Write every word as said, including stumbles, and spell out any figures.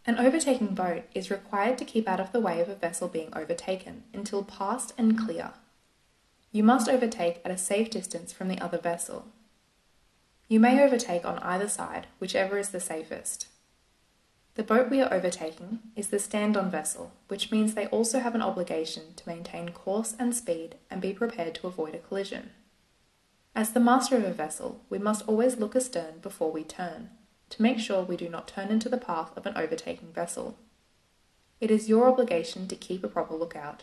An overtaking boat is required to keep out of the way of a vessel being overtaken until past and clear. You must overtake at a safe distance from the other vessel. You may overtake on either side, whichever is the safest. The boat we are overtaking is the stand-on vessel, which means they also have an obligation to maintain course and speed and be prepared to avoid a collision. As the master of a vessel, we must always look astern before we turn, to make sure we do not turn into the path of an overtaking vessel. It is your obligation to keep a proper lookout.